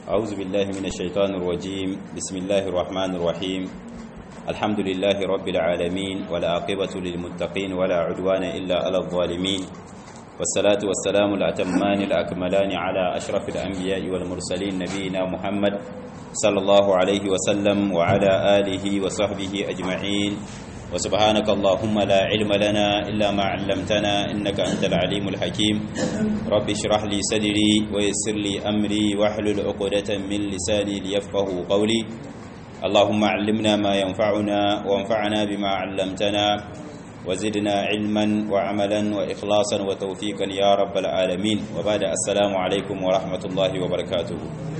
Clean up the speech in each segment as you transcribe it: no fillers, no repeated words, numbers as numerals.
أعوذ بالله من الشيطان الرجيم بسم الله الرحمن الرحيم الحمد لله رب العالمين والعاقبة للمتقين ولا عدوان إلا على الظالمين والصلاة والسلام الأتمان الأكملان على أشرف الأنبياء والمرسلين نبينا محمد صلى الله عليه وسلم وعلى آله وصحبه أجمعين وسبحانك اللهم لا علم لنا إلا ما علمتنا إنك أنت العليم الحكيم رب اشرح لي صدري ويسر لي أمري واحلل عقدة من لساني ليفقهوا قولي اللهم علمنا ما ينفعنا وانفعنا بما علمتنا وزدنا علما وعملا وإخلاصا وتوفيقا يا رب العالمين وبعد السلام عليكم ورحمة الله وبركاته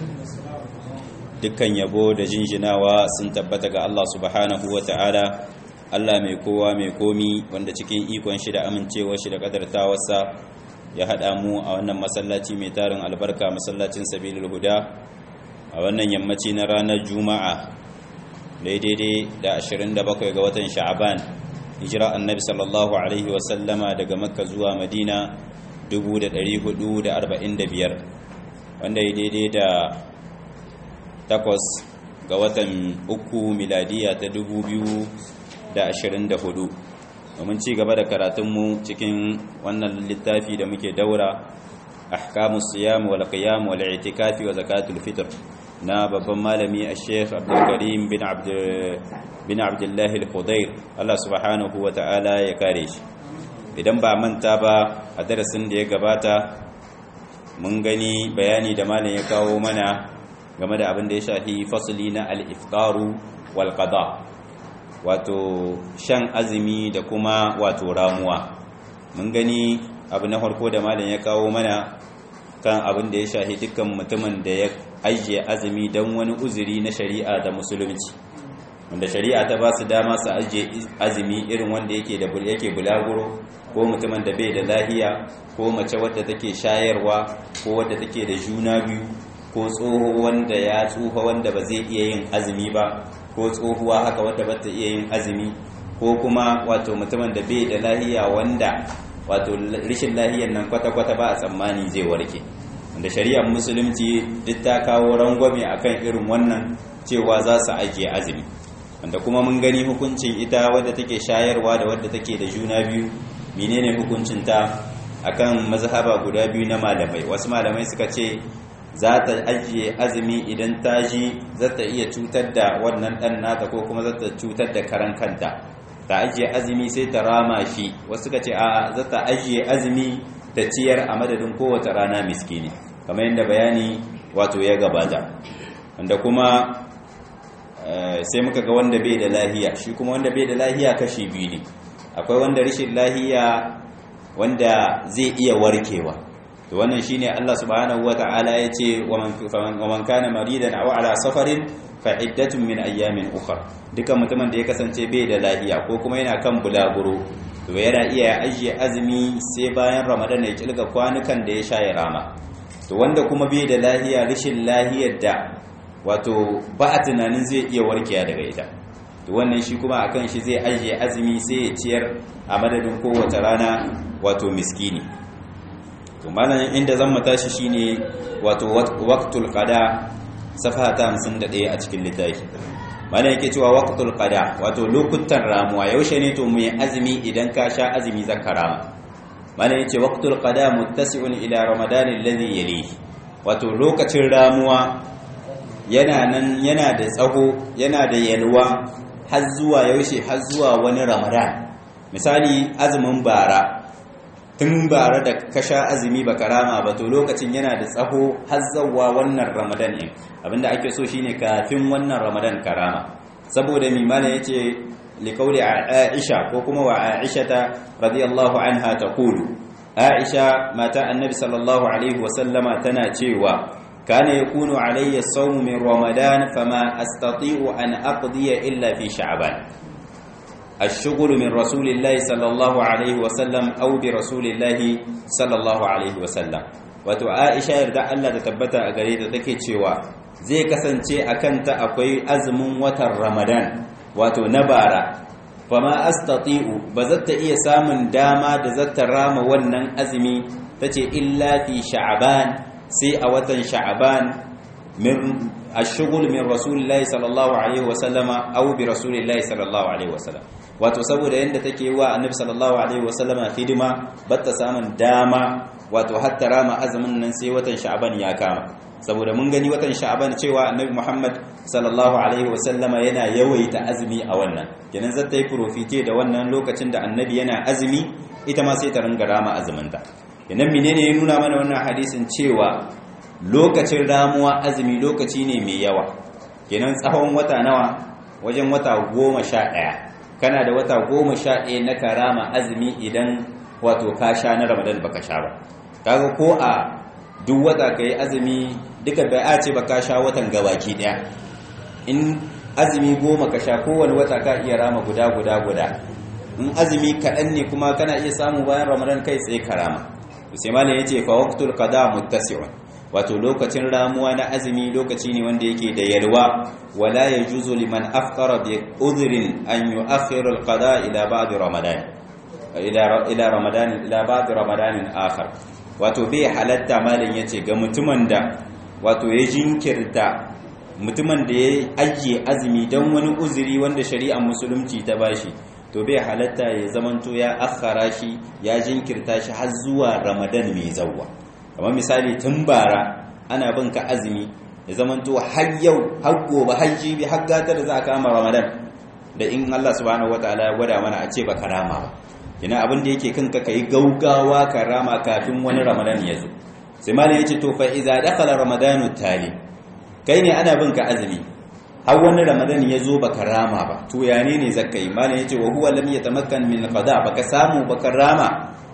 dukkan yabo da jinjinawa sun tabbata ga Allah subhanahu wa ta'ala Allah mai kowa mai komi wanda cikin ikon shi da amincewar shi da kadartawarsa ya haɗa mu a wannan masallaci mai tarin albarka masallacin Sabilul Huda a wannan yammaci na ranar Juma'a daidai da 27 ga watan Sha'ban hijira annabi sallallahu alaihi wa sallama daga Makka zuwa Madina 1445 wanda ya daidai da 8 ga watan 3 miladiya ta 2024 domin ci gaba da karatunmu cikin wannan littafi da muke daura ahkamus siyam wal qiyam wal i'tikafi wa zakatul fitr na babban malami al-sheikh Abdul Karim bin Abdullah al-Khudair Allah subhanahu wa ta'ala ya kare shi idan ba manta ba a darasin da ya gabata mun gani bayani da malam ya kawo mana game da abin da ya shafi fasli na al-iftaru wal qada wato shan azumi da kuma wato ramuwa mun gani abu na farko da malam ya kawo mana kan abin da ya shafi dukkan mutumin da ya ajiye azumi don wani uzuri na shari'a da musulunci wanda shari'a ta ba su dama su ajiye azumi irin wanda yake bulaguro ko mutumin da bai da lahiya ko mace wadda take shayarwa ko wadda take da juna biyu ko tsoho wanda ya tsufa wanda ba zai iya yin azumi ba ko tsohuwa haka wadda ba ta iya yin azumi ko kuma wato mutumin da bai da lahiya wanda wato rishin lahiyar nan kwata-kwata ba a tsammani zai warke wanda shari'ar musulunci duk ta kawo rangwame akan irin wannan cewa za su ajiye azumi wanda kuma mun gani hukuncin ita wadda take shayarwa da wadda take da juna biyu menene hukuncinta akan mazhaba guda biyu na malamai wasu malamai suka ce za ta ajiye azumi idan ta ji za ta iya cutar da wannan ɗan nata ko kuma za ta cutar da karan kanta ta ajiye azumi sai ta rama shi wasu ka ce a za ta ajiye azumi ta ciyar a madadin kowace rana miskini kamar yadda bayani wato ya gabata wanda kuma sai muka ga wanda bai da lahiya shi kuma wanda bai da lahiya kashi biyu ne akwai wanda rashin lahiya wanda zai iya warkewa to wannan shine Allah subhanahu wataala yace wa man kana maridan aw ala safarin fa iddatun min ayyamin ukhra dukan mutumin da ya kasance bai da lafiya ko kuma yana kan bulaguro to yana iya ajiye azumi sai bayan Ramadan ya kilga kwanukan da ya sha ya rama to wanda kuma bai da lafiya rishin lafiyar da wato ba a tunanin zai iya warkewa daga ita to wannan shi kuma akan shi zai ajiye azumi sai ya ciyar a madadin kowace rana wato miskini to malamin inda zan mu tashi shine wato waqtul qada safa ta 51 a cikin littafi malamin yake cewa waqtul qada wato lokutan ramuwa yaushe ne to mu yi azumi idan ka sha azumi zakarama malamin yace waqtul qada muttasi'un ila ramadan alladhi yalihi wato lokacin ramuwa yana nan yana da tsaho yana da yalwa har zuwa yaushe har zuwa wani ramadan misali azumin bara tun bara da ka sha azumi ba karama ba to lokacin yana da tsaho har zawwa wannan ramadan din abinda ake so shine kafin wannan ramadan karama saboda mimana yace liqauli aisha ko kuma wa aisha radiyallahu anha taqulu aisha mata annabi sallallahu alaihi wasallama tana cewa kana yakunu alayya as-sawm min ramadan fama astati'u an aqdiya illa fi sha'ban الشغل من رسول الله صلى الله عليه وسلم أو برسول الله صلى الله عليه وسلم wato Aisha yarda Allah ta tabbata a gare ta take cewa zai kasance akanta akwai azumin watan Ramadan wato na bara fama astati'u bazata iya samun dama da zata rama wannan azumi tace illa fi sha'ban sai a watan sha'ban min ash-shughul min rasulillahi sallallahu alaihi wasallama aw bi rasulillahi sallallahu alaihi wasallam wato saboda yanda take wa annabi sallallahu alaihi wasallama hidima batta samun dama wato hatta rama azumin nan sai watan sha'ban ya kama saboda mun gani watan sha'ban cewa annabi Muhammad sallallahu alaihi wasallama yana yawaita azumi a wannan kenan zata yi profite da wannan lokacin da annabi yana azumi ita ma sai ta ringa rama azuminta kenan menene ya nuna mana wannan hadisin cewa lokacin ramuwa azumi lokaci ne mai yawa kenan tsawon wata nawa wajen wata 11 kana da wata 11 na karama azumi idan wato ka sha na Ramadan baka sha ba kaga ko a duk wata kai azumi duka bai a ce baka sha watan gabaki daya in azumi 10 ka sha kowane wata ka iya rama guda in azumi kaɗan ne kuma kana iya samu bayan Ramadan kai tsaye karama sai malam yace fa waqtul qada muttasi'un wato lokacin ramuwa na azumi lokaci ne wanda yake da yalwa wala yajuzu liman afṭara bi udhrin an yu'akhkhira al-qada ila ba'd ramadan ila ramadan ila ba'd ramadan akhar wato bai halatta malam yace ga mutumin da wato ya jinkirta mutumin da ya ajiye azumi dan wani uzuri wanda shari'ar musulunci ta bashi to bai halatta ya zamanto ya akhara shi ya jinkirta shi har zuwa ramadan mai zawwa kamar misali tun bara ana bin ka azumi ya zamanto har yau har gobe har jibi har gata da za a kama ramadan da in Allah subhanahu wataala ya gwada mana a ce ba karama ba kina abin da yake kanka kai gaugawa karama kafin wani ramadan ya zo sai malam yace to fa iza dakhala ramadanu tali kai ne ana bin ka azumi har wani ramadan ya zo baka rama ba to ya ne zakai malam yace wa huwa lam yatamakkan min qada baka samu baka rama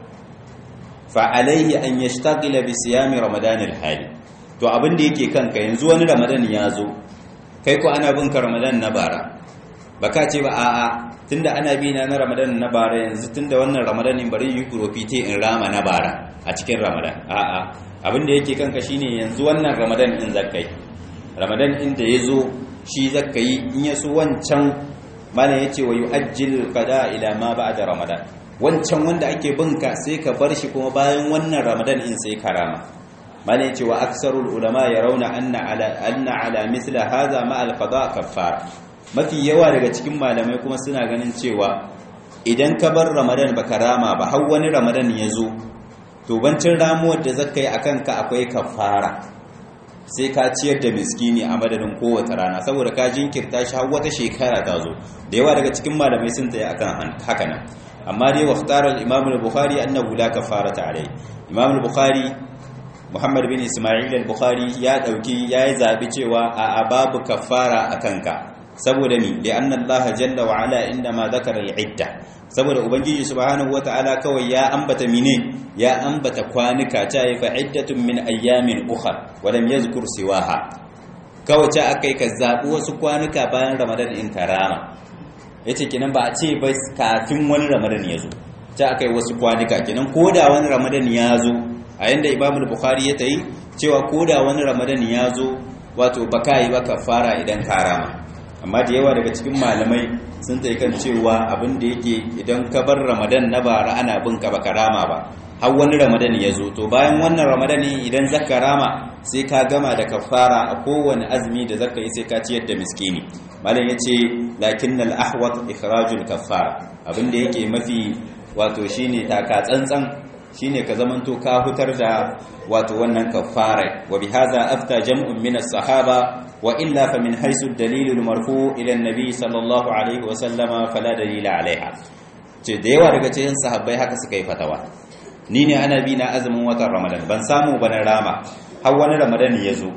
fa alaihi an yashtagila bi siyami ramadan al-hali to abin da yake kanka yanzu wani ramadan ya zo kai ko ana bin ka ramadan na bara baka ce ba a'a tunda ana bi na ramadan na bara yanzu tunda wannan ramadan in bari yi profite in rama na bara a cikin ramadan a'a abin da yake kanka shine yanzu wannan ramadan in zakai ramadan in da yazo shi zakai in yaso wancan mana yace wa yu'ajjil qada ila ma ba'da ramadan wancan wanda ake binka sai ka bar shi kuma bayan wannan ramadan in sai karama mana yace wa aksarul ulama yarawna anna ala misla hadha ma al qada kaffara mafi yawa daga cikin malamai kuma suna ganin cewa idan ka bar ramadan baka rama ba har wani ramadan ya zo to bancin ramuwar da zaka yi akan ka akwai kafara sai ka ciyar da miskini a madadin kowace rana saboda ka jinkirta shi har wata shekara ta zo da yawa daga cikin malamai sun tayi akan haka nan amma dai waqtar al-imam al-bukhari annahu la kafarata alayhi imam al-bukhari muhammad bin isma'il al-bukhari ya yi zabi cewa a babu kafara akan ka saboda ni da anna Allah jalla wa ala indama zakara al-idda saboda ubangiji subhanahu wataala kawai ya ambata mine ya ambata kwanuka ta yi fa iddatun min ayyamin ukhra wa lam yazkur siwaha kawai ta akai ka zabi wasu kwanuka bayan ramadan in karama yace kenan ba a ce ba kafin wani ramadan ya zo ta akai wasu kwanuka kenan koda wani ramadan ya zo a yanda imam al-bukhari ya tayi cewa koda wani ramadan ya zo wato baka yi ba kafara idan karama amma da yawa daga cikin malamai sun tai kan cewa abin da yake idan ka bar ramadan na bara ana bin ka baka rama ba har wani ramadan ya zo to bayan wannan ramadan idan zaka rama sai ka gama da kafara a kowane azumi da zaka yi sai ka ciyar da miskini malam yace lakinnal ahwat ikhrajul kafara abin da yake mafi wato shine taka tsantsan shine ka zamanto ka hutar da wato wannan kafara wa bihaza afta jam'un min as-sahaba wa illa fa min haythu ad-dalil al-marfu' ila an-nabi sallallahu alaihi wa sallama fala dalila alaiha ce da yawa daga cikin sahabbai haka suka yi fatawa ni ne ana bi na azumin watan ramadan ban samu ba na rama har wani ramadan ya zo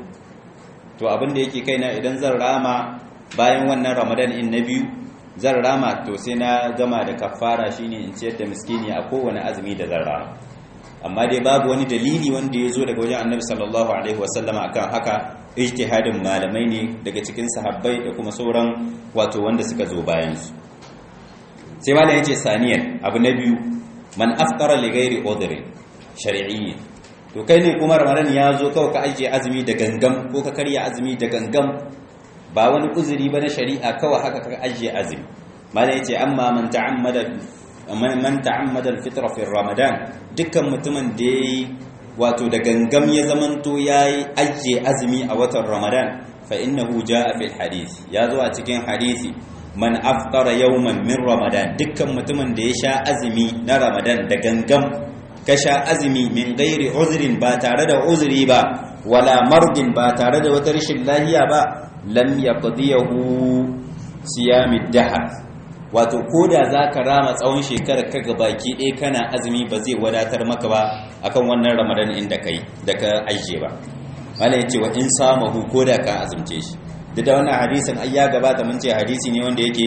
to abin da yake kaina idan zan rama bayan wannan ramadan in na biyu zan rama to sai na gama da kafara shine in ciyar da miskini a kowane azumi da zan rama amma dai babu wani dalili wanda ya zo daga wajen annabi sallallahu alaihi wasallama akan haka ijtihadin malamai ne daga cikin sahabbai da kuma sauran wato wanda suka zo bayan su sai malam yace saniyan abu na biyu man aftara li ghairi udhri shar'iyyi to kai ne kuma ramadan ya zo kawai ka ajiye azumi da gangam ko ka karya azumi da gangam ba wani uzuri ba na shari'a kawai haka ka ajiye azumi malam yace amma man ta'ammada al-fitra fi ramadan dukkan mutumin da yayi wato da gangam ya zamanto yayi ajiye azumi a watan Ramadan fa innahu jaa fil hadith ya zo a cikin hadisi man aftara yawman min Ramadan, dukkan mutumin da ya sha azumi na Ramadan da gangam ka sha azumi min gairi uzrin ba tare da uzuri ba wala mardin ba tare da wata rashin lahiya ba lam yaqdiyahu siyamid dahr, wato koda zaka rama tsawon shekarar ka gabaki ɗaya kana azumi ba zai wadatar maka ba akan wannan Ramadan inda kai da ka aije ba. malai yace wa in samahu koda ka azumce shi. duk da wannan hadisin ai ya gabata mun ce hadisi ne wanda yake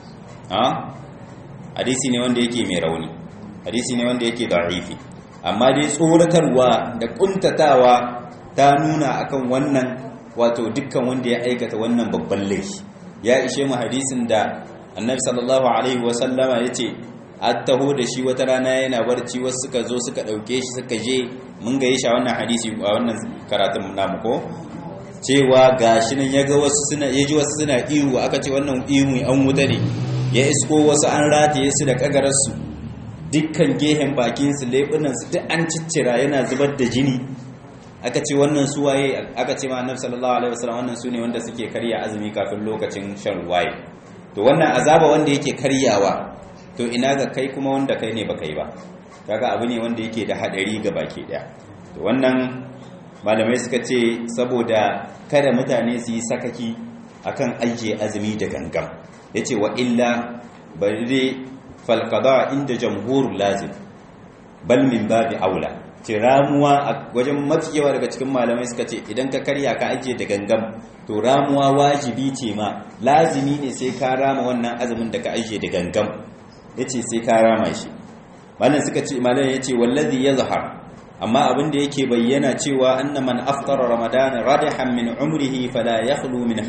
hadisi ne wanda yake mai rauni, hadisi ne wanda yake da'ifi, amma dai tsoratarwa da kuntatawa ta nuna akan wannan, wato dukkan wanda ya aikata wannan babban laifi. Ya ishe mu hadisin da annabi sallallahu alaihi wasallama yace attaho da shi wata rana yana barci, wasu suka zo suka dauke shi suka je, mun ga shi a wannan hadisi a wannan karatun namu ko cewa gashi nan yaga wasu suna yaji wasu suna ihu, aka ce wannan ihu an wuta ne, ya isko wasu an rataye su da kagarar su, dukkan gehen bakin su lebunan su duk an ciccira yana zubar da jini. Aka ce wannan su waye? Aka ce ma annabi sallallahu alaihi wasallam wannan su ne wanda suke karya azumi kafin lokacin shan ruwaye. To wannan azaba wanda yake karyawa, to ina ga kai kuma wanda kai ne baka yi ba, kaga abu ne wanda yake da hadari ga baki daya. To wannan malamai suka ce saboda kada mutane su yi sakaki akan ajiye azumi da gangam, yace wa illa bari fal qada inda jamhur lazim bal min babi aula. Ramuwa a wajen mafi yawa daga cikin malamai suka ce idan ka karya ka ajiye da gangam to ramuwa wajibi ce ma, lazimi ne sai ka rama wannan azumin da ka ajiye da gangam, yace sai ka rama shi. Malam yace wallazi yazhar, amma abin da yake bayyana cewa anna man aftara ramadana radihan min umrihi fala yakhlu min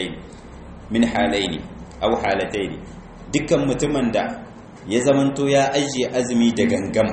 halayn aw halatayn, dukkan mutumin da ya zamanto ya ajiye azumi da gangam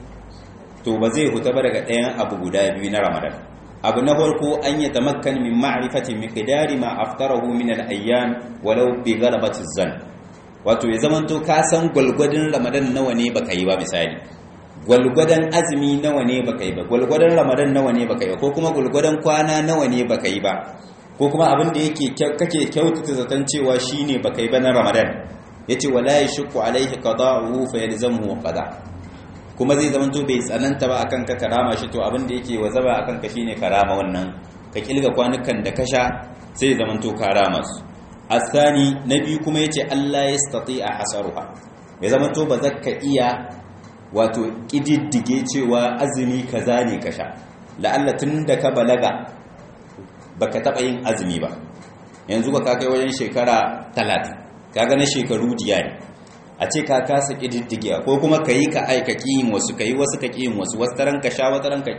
to ba zai huta ba daga ɗayan abu guda biyu na Ramadan. Abu na farko an yi tamakkan min ma'rifati miqdari ma aftarahu min al-ayyam walau bi ghalabati zan, wato ya zamanto ka san gwalgwadon Ramadan nawa ne baka yi ba, misali gwalgwadon azumi nawa ne baka yi ba, gwalgwadon Ramadan nawa ne baka yi ba, ko kuma gwalgwadon kwana nawa ne baka yi ba, ko kuma abin da yake kake kyautata zaton cewa shine baka yi ba na Ramadan. Yace wala yashqu alayhi qada'uhu fa yalzamuhu qada', kuma zai zama to bai tsananta ba akan ka karama shi, to abin da yake wazaba akan ka shine karama wannan, ka kilga kwanukan da kasha sai zama to karama su. Asani na biyu kuma yace Allah yastati'a hasaruha, bai zama to ba zakka iya wato kididdige cewa azumi kaza ne kasha, la'alla tunda ka balaga baka taba yin azumi ba, yanzu ka kai wajen shekara 30, kaga na shekaru diya ne, a ce ka kasa ƙididdigiya, ko kuma ka yi ka aika ƙiyin wasu, ka yi wasu ka ƙiyin wasu, wasu taron ka sha wataran ka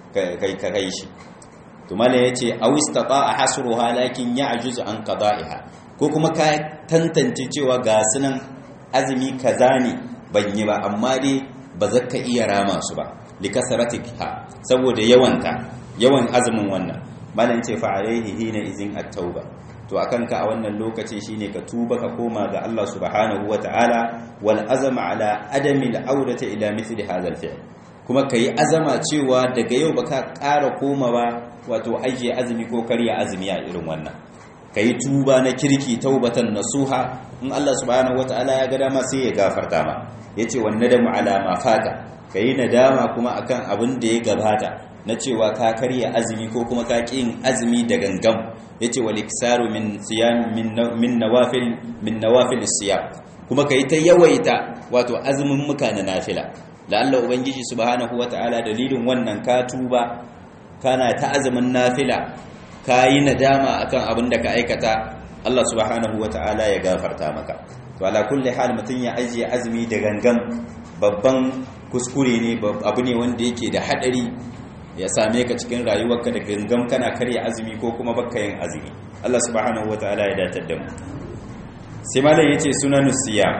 kai shi. to mala ya ce a wistata a hasuru halakin ya ajuzu an qada'iha, ko kuma ka tantance cewa ga sunan azumi kaza ne ban yi ba, amma dai ba za ka iya rama su ba likasaratikha, saboda yawan azumin wannan. mala ya ce fa alaihi hina izin at-tauba, to akan ka a wannan lokaci shine ka tuba ka koma ga Allah subhanahu wataala, wal azama ala adami al-audati ila mithli hadha al-fi'l, kuma kai azama cewa daga yau baka ƙara koma ba wato ajiye azumi ko karya azumi a irin wannan. Kai tuba na kirki, taubatan nasuha, in Allah subhanahu wataala ya ga dama sai ya gafarta ma. Yace wan nadamu ala ma fata, kai nadama kuma akan abin da ya gabata na cewa ka karya azumi ko kuma ka ƙin azumi da gangam. Yace wal iksaru min siyam min nawafil siyam, kuma kai ta yawaita wato azumin muka na nafila, la'alla ubangiji subhanahu wataala dalilin wannan ka tuba kana ta azumin nafila, kayi nadama akan abin da ka aikata, Allah subhanahu wataala ya gafarta maka. To ala kulli hal mutun ya ajiye azumi da gangam babban kuskure ne, abu ne wanda yake da hadari ya same ka cikin rayuwarka da gangam kana karya azumi ko kuma baka yin azumi. Allah subhanahu wataala ya datar da mu. Sai malam yace sunanus siyam,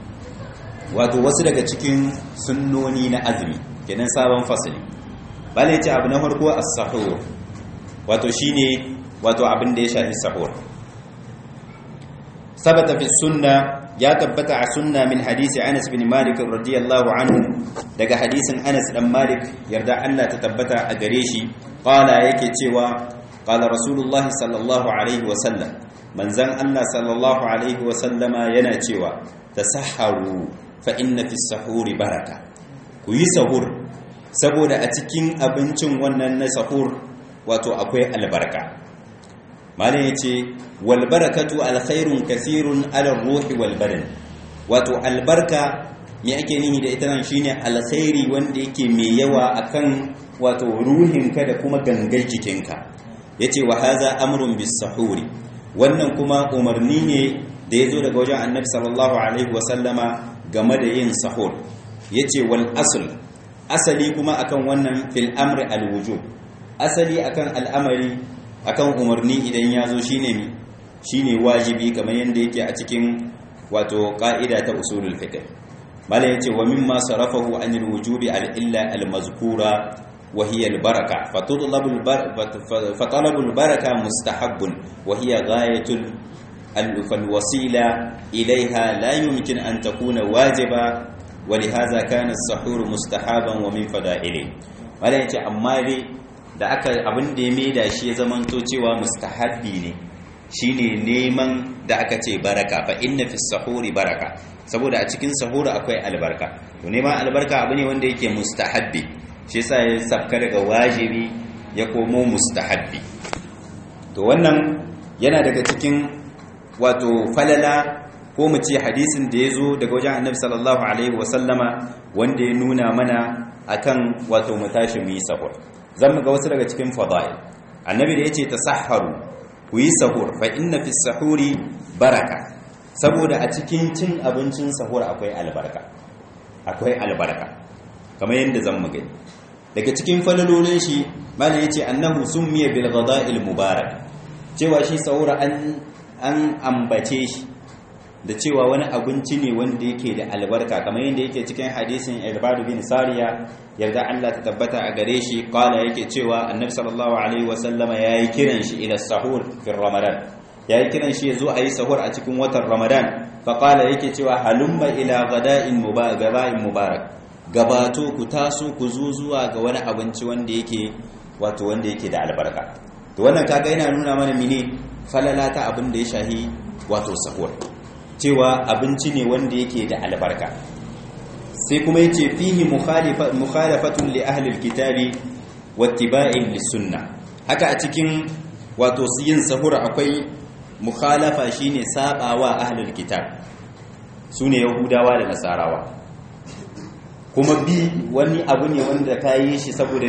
wato wasu daga cikin sunnoni na azumi, kenan sabon fasali. Malam yace abu na farko as-sahur, wato shine wato abin da ya shafi sahur. ثبت في السنة يا تبتع سنة من حديث أنس بن مالك رضي الله عنه دقى حديث أنس بن مالك يردع أن لا تتبتع أقريشي قال يكتوى قال رسول الله صلى الله عليه وسلم من زن أن صلى الله عليه وسلم ينتوى تسحروا فإن في السحور بركة كي سحور saboda a cikin abincin wannan na sahur wato akwai albarka malam yace wal barakatu alkhairun kathirun ala ruhi wal badan wato albarka me ake nihi da ita nan shine alkhairi wanda yake mai yawa akan wato ruhinka da kuma gangar jikinka yace wa hadha amrun bis sahuri wannan kuma umarni ne da yazo daga wajen annabi sallallahu alaihi wasallama game da yin sahur yace wal asl asali kuma akan wannan fil amri al wujub asali akan al'amari akan umarni idan ya zo shine wajibi kamar yadda yake a cikin wato ka'ida ta usulul fiqh mala yace wa mimma sarafahu anil wujubi al illa al mazkura wa hiya al baraka fatalabu al baraka mustahabbun wa hiya ghayatul al wasila ilayha la yumkin an takuna wajiba ولهذا كان السحور مستحبا ومن فضائله mala yace amma dai da aka abin da ya maida shi ya zamanto cewa mustahabbi ne shine neman da aka ce baraka fa inna fi sahuri baraka saboda a cikin sahur akwai albarka to neman albarka abu ne wanda yake mustahabbi shi yasa ya sabka daga wajibi ya komo mustahabbi to wannan yana daga cikin wato falala ko mu ce hadisin da ya zo daga wajen annabi sallallahu alaihi wasallama wanda ya nuna mana akan wato mu tashi mu yi sahur zan mu ga wasu daga cikin fadail annabi da yace tasahharu ku yi sahur fa inna fi sahuri baraka saboda a cikin cin abincin sahur akwai albarka kamar yadda zan mu gani daga cikin falalolin shi malam yace annahu summiya bil ghada'il mubarak cewa shi sahur an ambace shi da cewa wani abinci ne wanda yake da albarka kamar yadda yake cikin hadisin Irbad bin Sariya yarda Allah ta tabbata a gare shi kala yake cewa Annabi sallallahu alaihi wasallama yayi kiran shi ila sahur fi Ramadan yayi kiran shi yazo ayi sahur a cikin watan Ramadan fa kala yake cewa halumma ila ghada'in mubarak gabato ku taso ku zo zuwa ga wani abinci wanda yake wato wanda yake da albarka to wannan kaga yana nuna mana mene falala ta abin da ya shahi wato sahur cewa abinci ne wanda yake da albarka sai kuma yace fihi mukhalafatun li ahli alkitabi wattiba'in lisunna haka a cikin wato yin sahura akwai mukhalafa shine sabawa ahli alkitab sune yahudawa da nasarawa kuma bi wani abu ne wanda kai shi saboda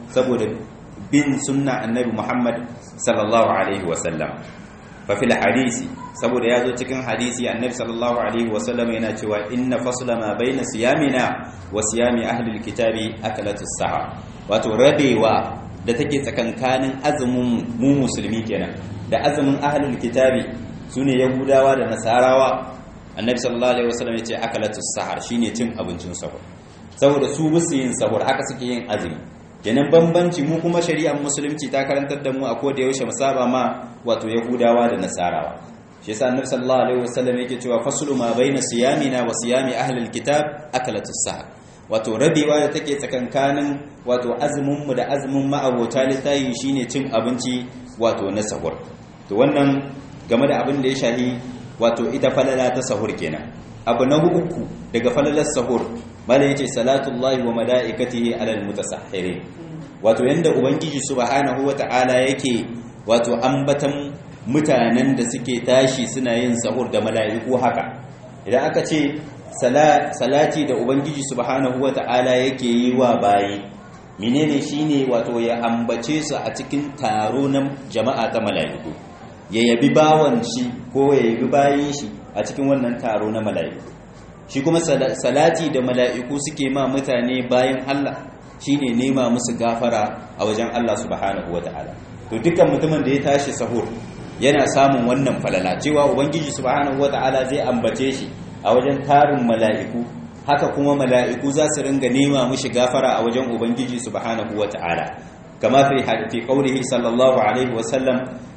bin sunna annabi Muhammad sallallahu alaihi wasallam fa fil hadisi saboda yazo cikin hadisi annabi sallallahu alaihi wasallam yana cewa inna fasla ma baina siyamina wa siyami ahli alkitabi akalatus sahar wato rabewa da take tsakankanin azumin mu musulmi kenan da azumin ahli alkitabi sune yahudawa da nasarawa annabi sallallahu alaihi wasallam yace akalatus sahar shine cin abincin sahur saboda su musu yin sahur haka suke yin azumi kenan bambanci mu kuma shari'ar musulunci ta karantar da mu a koda yaushe musaba ma wato yahudawa da nasarawa shi yasa annabi sallallahu alaihi wasallam yake cewa faslu ma baina siyamina wa siyami ahli alkitab akalatus sahar wato rabewa da take tsakankanin wato azumin mu da azumin ma'abota littayi shine cin abinci wato na sahur to wannan game da abin da ya shahi wato ita falala ta sahur kenan abu na uku daga falalar sahur bala yace salatullahi wa malaikatihi alal mutasahhirin wato yanda ubangiji subhanahu wataala yake wato ambatan mutanen da suke tashi suna yin sahur da mala'iku haka idan aka ce salati da ubangiji subhanahu wataala yake yi wa bayi menene shine wato ya ambace su a cikin taro na jama'a ta mala'iku ya yabi bawan shi ko ya yabi bayin shi a cikin wannan taro na mala'iku shi kuma salati da mala'iku suke ma mutane bayan Allah shine nema musu gafara a wajen Allah subhanahu wataala to dukkan mutumin da ya tashi sahur yana samun wannan falala cewa ubangiji subhanahu wataala zai ambace shi a wajen tarin mala'iku haka kuma mala'iku za su ringa nema mushi gafara a wajen ubangiji subhanahu wataala kama fi qawlihi sallallahu alaihi wasallam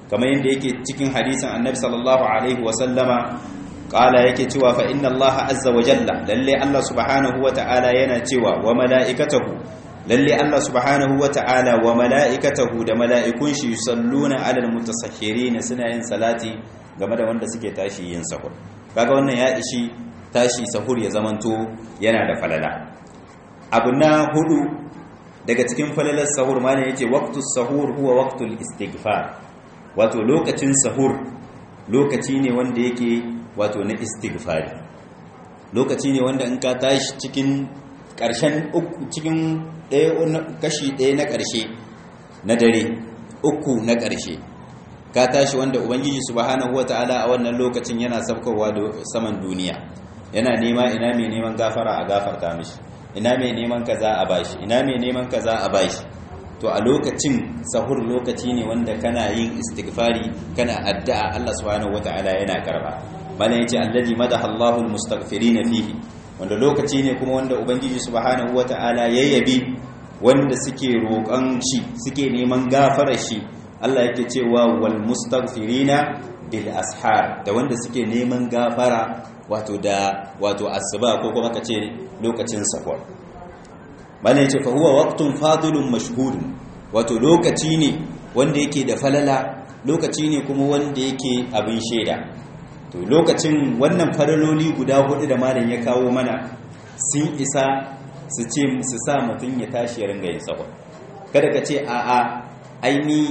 kamar yadda yake cikin hadisin annabi sallallahu alaihi wasallama qala yake cewa fa inna allaha azza wa jalla lalle Allah subhanahu wa ta'ala yana cewa wa mala'ikatahu lalle Allah subhanahu wa ta'ala wa mala'ikatahu da mala'ikun shi yusalluna 'alal mutasahhirin suna yin salati game da wanda suke tashi yin sahur kaga wannan ya ishi tashi sahur ya zamanto yana da falala. Abu na hudu daga cikin falalar sahur ma ne yake waqtus sahur huwa waqtul istighfar, wato lokacin sahur lokaci ne wanda yake wato na istighfari, lokaci ne wanda in ka tashi cikin ƙarshen cikin kashi ɗaya na ƙarshe na dare uku na ƙarshe ka tashi wanda ubangiji subhanahu wataala a wannan lokacin yana sabkowa da saman duniya, yana nema ina mai neman gafara a gafarta mishi, ina mai neman kaza a bashi, ina mai neman kaza a bashi. To a lokacin sahur lokaci ne wanda kana yin istighfari, kana addu'a, Allah subhanahu wataala yana karba. Malan yace alladhi madaha Allahu almustaghfirina fihi, wanda lokaci ne kuma wanda ubangiji subhanahu wataala yayyabi wanda suke roƙon shi, suke neman gafarar shi. Allah yake cewa wal mustaghfirina bil ashar, da wanda suke neman gafara wato asuba ko kuma kace lokacin sahur. Bane yace fa huwa waqtun fadilun mashhudun, wato lokaci ne wanda yake da falala, lokaci ne kuma wanda yake abin shaida. To lokacin wannan faraloli guda hudu da malam ya kawo mana sun isa su sa mutum ya tashi ya ringa yin sahur. Kada ka ce a'a aini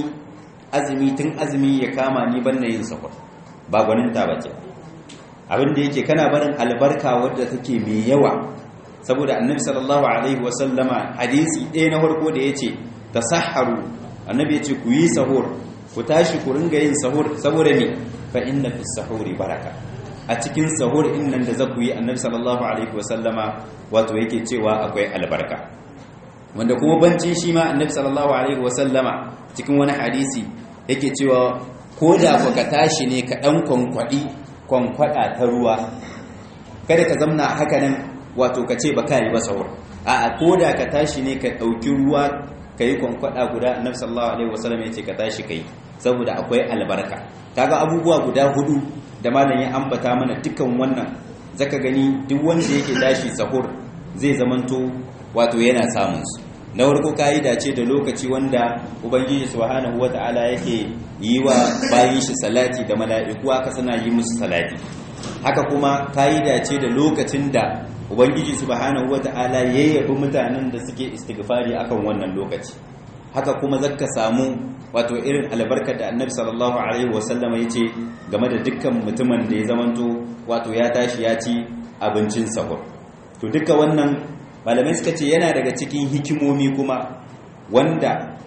azumi ya kama ni ban na yin sahur, ba gwaninta bace. Abin da yake kana barin albarka wadda take mai yawa, saboda annabi sallallahu alaihi wasallama hadisi ɗaya na farko da yace tasahharu, annabi yace ku yi sahur, ku tashi ku ringa yin sahur, saboda me fa inna fi sahuri baraka, a cikin sahur innan da zaku yi annabi sallallahu alaihi wasallama wato yake cewa akwai albarka. Wanda kuma bancin shi ma annabi sallallahu alaihi wasallama cikin wani hadisi yake cewa ko da ka tashi ne ka dan kwankwada ta ruwa, kada ka zamna haka nan wato ka ce ba ka yi ba sahur, a'a ko da ka tashi ne ka dauki ruwa ka yi kwankwada guda, annabi sallallahu alaihi wasallam ya ce ka tashi kai, saboda akwai albarka. Kaga abubuwa guda hudu da malam ya ambata mana, dukkan wannan zaka gani duk wanda yake tashi sahur zai zamanto wato yana samun su. Na farko kayi dace da lokaci wanda ubangiji subhanahu wata'ala yake yi wa bayin shi salati, da mala'iku aka sana yi musu salati. Haka kuma kayi dace da lokacin da ubangiji subhanahu wata'ala ya yabi mutanen da suke istighfari akan wannan lokaci. Haka kuma zaka samu wato irin albarkar da annabi sallallahu alaihi wasallam ya ce game da dukkan mutumin da ya zamanto wato ya tashi ya ci abincin sahur. To duka wannan malamai suka ce yana daga cikin hikimomi kuma wanda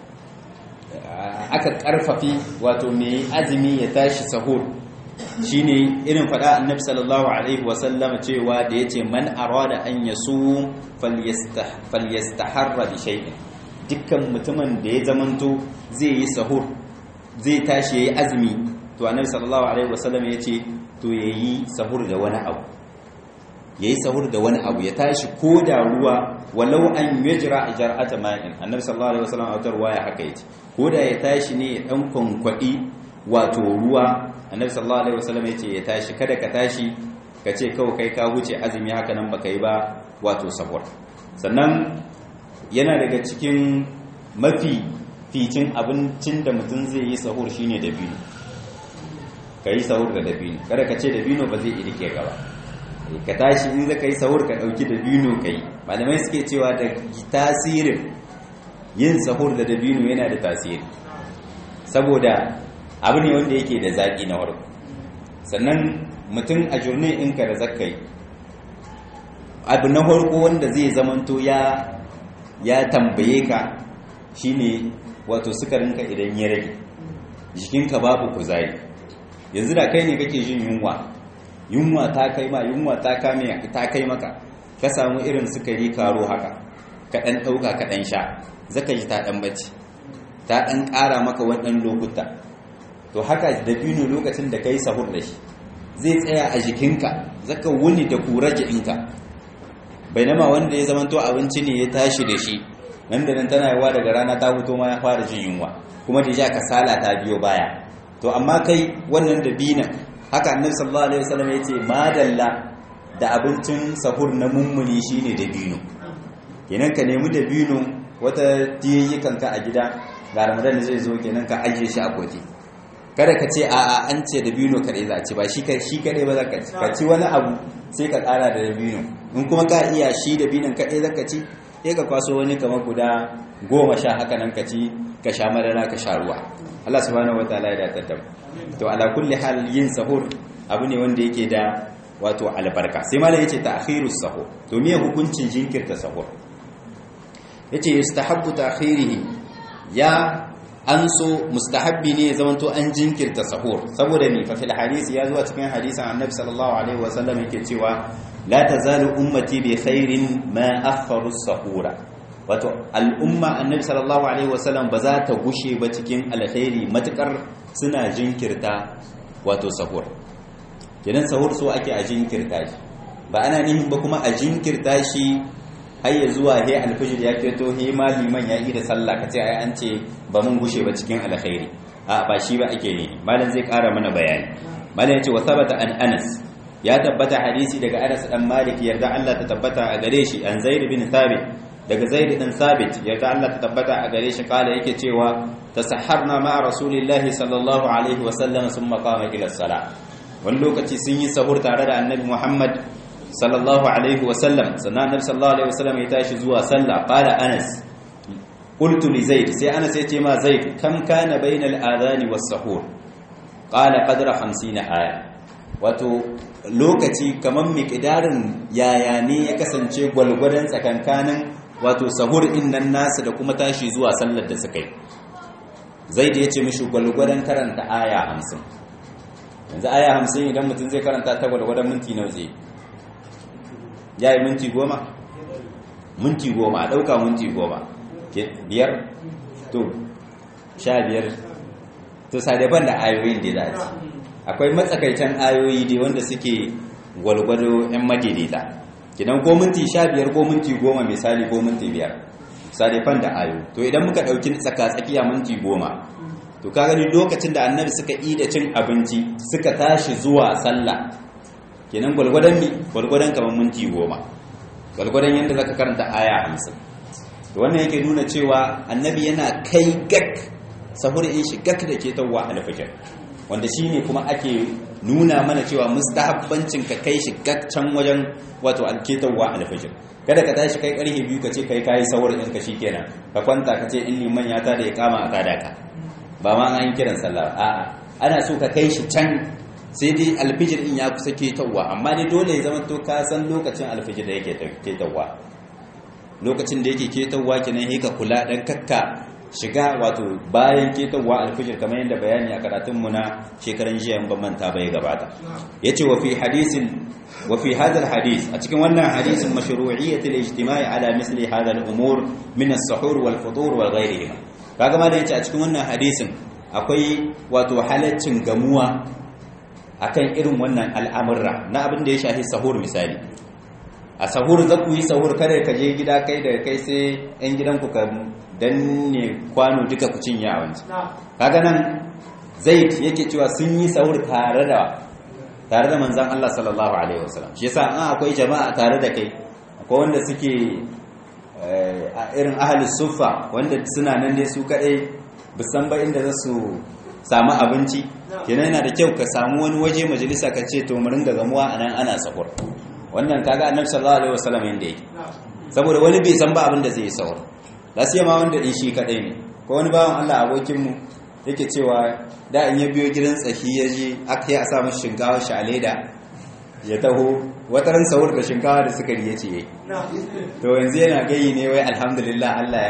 aka karfafi wato mai azumi ya tashi sahur, shine irin fada annabi sallallahu alaihi wasallam cewa da yace man arada an yasum falyastaharra bi shay'in, dukkan mutumin da ya zamanto zai yi sahur, zai tashi yayi azumi, to annabi sallallahu alaihi wasallam yace to yayi sahur da wani abu, yayi sahur da wani abu, ya tashi ko da ruwa, walau an yajra jar'ata ma'in. Annabi sallallahu alaihi wasallam a wata ruwaya haka yace, ko da ya tashi ne ya dan kwankwadi wato ruwa, annabi sallallahu alaihi wasallam yace ya tashi, kada ka tashi ka ce kawai kai ka huce azumi haka nan baka yi ba wato sahur. Sannan yana daga cikin mafi ficin abincin da mutum zai yi sahur shine dabino. Ka yi sahur da dabino, kada ka ce dabino ba zai irike ka ba, ka tashi in zaka yi sahur ka dauki dabino kai. Malamai suke cewa da tasirin yin sahur da dabino yana da tasiri, saboda abu ne wanda yake da zaki na farko. Sannan mutum a jurnin inka da zakai, abu na farko wanda zai zamanto ya tambaye ka shine wato sukarinka idan ya rage, jikinka babu kuzari. Yanzu da kai ne kake jin yunwa ta kai ma, yunwa ta kai maka, ka samu irin sukari karo haka, ka dan dauka ka dan sha, zaka ji ta dan bacci, ta dan ƙara maka wannan lokuta. To haka dabino lokacin da kai sahur da shi zai tsaya a jikinka, zaka wuni da kuraje inka. Bainama wanda ya zamanto abinci ne ya tashi da shi, nan da nan tana yawa daga rana ta fito ma ya fara jin yunwa, kuma da ja kasala ta biyo baya. to amma kai wannan dabino haka annabi sallallahu alaihi wasallam yace madalla da abincin sahur na mummuni shine dabino kenan ka nemi dabino wata diyayyukan ka a gida ga Ramadan zai zo kenan ka ajiye shi a koji kada ka ce a'a an ce dabino kadai za ci ba shi kadai ba za ka ci ka ci wani abu sai ka kara da dabino in kuma ka iya shi dabinon kadai za ka ci sai ka kwaso wani kamar guda 10 haka nan ka ci ka sha madara ka sha ruwa Allah subhanahu wataala ya datar da mu to ala kulli hal yin sahur abu ne wanda yake da wato albarka sai malai yace ta'khirus sahur to me hukuncin jinkirta sahur yace yustahabbu ta'khirihi ya an so mustahabbi ne zamanto an jinkirta sahur saboda ni fa fil hadisi ya zuwa cikin hadisin annabi sallallahu alaihi wasallam yake cewa la tazalu ummati bi khairin ma akharu sahura wato al'umma annabi sallallahu alaihi wasallam ba za ta gushe ba cikin alkhairi matukar suna jinkirta wato sahur kenan sahur so ake a jinkirta shi ba ana nihin ba kuma a jinkirta shi har ya zuwa he alfajir ya fito he maliman ya yi da sallah kace ai an ce ba mun gushe ba cikin alkhairi a ba shi ba ake ne malam zai kara mana bayani malam ya ce wa sabata an Anas ya tabbata hadisi daga Anas dan Malik yarda Allah ta tabbata a gare shi an Zaid bin Thabit daga Zaid bin Thabit yarda Allah ta tabbata a gare shi kala yake cewa tasahharna ma'a rasulillahi sallallahu alaihi wa sallam thumma qama ila salat wani lokaci sun yi sahur tare da annabi Muhammad sallallahu alaihi wasallam sannan annabi sallallahu alaihi wasallam ya tashi zuwa sallah qala Anas qultu li Zaid sai Anas ya ce ma Zaid kam kana bainal adhan was sahur qala qadra 50 aya wato lokaci kaman miqdarin yaya ne ya kasance gwalgwadan tsakankanin wato sahur innan nasu da kuma tashi zuwa sallar da suka yi Zaid ya ce mishi gwalgwadan karanta aya 50 yanzu aya 50 idan mutum zai karanta ta gwalgwadan minti nawa zai ya yi minti 10 minti 10 a ɗauka minti 10 biyar to 15 to sadaban da ayoyin da za a ci akwai matsakaitan ayoyi dai wanda suke gwalgwado 'yan madaidaita kidan ko minti 15 ko minti 10 misali ko minti 5 sadaban da ayo to idan muka ɗauki tsaka-tsakiya minti 10 to ka gani lokacin da annabi suka yi da cin abinci suka tashi zuwa sallah kenan gwalgwadon mi gwalgwadon kamar minti 10 gwalgwadon yadda zaka karanta aya 50 to wannan yake nuna cewa annabi yana kai gak sahur in shi gak da ke tawwa alfajir wanda shine kuma ake nuna mana cewa mustahabbancin ka kai shi gak can wajen wato alketawwa alfajir kada ka tashi kai karfe 2 ka ce kai sahur din ka shikenan ka kwanta ka ce in liman ya tada ya kama a tada ka ba ma an kiran sallah a'a ana so ka kai shi can sai dai alfijir din ya kusa ketawa amma dai dole ya zama to ka san lokacin alfijir da yake ketawa lokacin da yake ketawa kenan sai ka kula dan kakka shiga wato bayan ketawa alfijir kamar yadda bayani a karatun mu na shekaran jiya ban manta bai gabata yace wa fi hadha alhadith a cikin wannan hadisin mashru'iyyat alijtima'i ala misli hadha al'umur min as-suhur wal futur wa ghayrihima kaga ma da yace a cikin wannan hadisin akwai wato halaccin gamuwa akan irin wannan al'amurra na abin da ya shafi sahur misali a sahur za ku yi sahur kada ka je gida kai da kai sai yan gidanku ka danne kwano duka ku cinye a wanci kaga nan Zaid yake cewa sun yi sahur tare da manzon Allah sallallahu alaihi wasallam shi yasa an akwai jama'a tare da kai akwai wanda suke irin ahlus suffa wanda suna nan dai su kadai bisan ba inda za su samu abinci kenan yana da kyau ka samu wani waje majalisa ka ce to mu ringa gamuwa anan ana sahur wannan kaga annabi sallallahu alaihi wasallam yanda yake saboda wani bai san ba abin da zai yi sahur lasiya ma wanda din shi kadai ne ko wani bawan Allah abokin mu yake cewa da in ya biyo gidan tsahi ya je aka yi a sa masa shinkawa shi a leda ya taho wataran sahur da shinkawa da sukari ya ce to yanzu yana gayi ne wai alhamdulillah Allah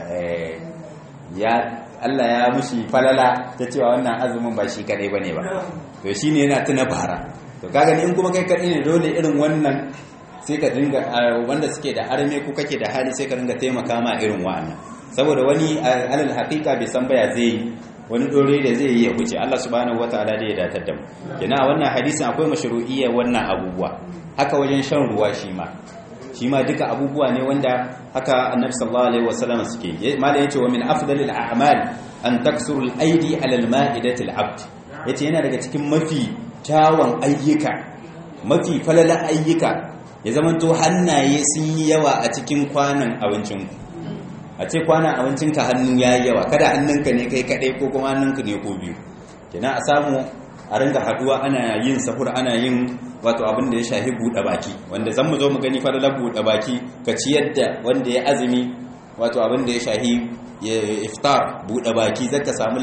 ya mushi falala ta cewa wannan azumin ba shi kadai bane ba to shine yana tuna bara to kaga ni in kuma kai kadai ne dole irin wannan sai ka dinga wanda suke da arme ko kake da hali sai ka dinga taimaka ma irin wannan saboda wani alal haqiqa bai san baya zai wani dore da zai yi ya wuce Allah subhanahu wataala da ya datar da mu kina wannan hadisin akwai mashru'iyya wannan abubuwa haka wajen shan ruwa shi ma duka abubuwa ne wanda haka annabi sallallahu alaihi wasallam suke malai yace wa min afdalil a'mal an taksuru al-aidi ala al-ma'idati al-abd yace yana daga cikin mafi kyawun ayyuka mafi falalan ayyuka ya zamanto hannaye sun yi yawa a cikin kwanan abincinku a ce kwanan abincinka hannu ya yi yawa kada hannunka ne kai kadai ko kuma hannunka ne ko biyu kina a samu a ringa haduwa ana yin sahur ana yin wato abin da ya shafi buɗe baki wanda zan mu zo mu gani falalar buɗe baki ka ciyar da wanda ya azumi wato abin da ya shafi iftar buɗe baki zaka samu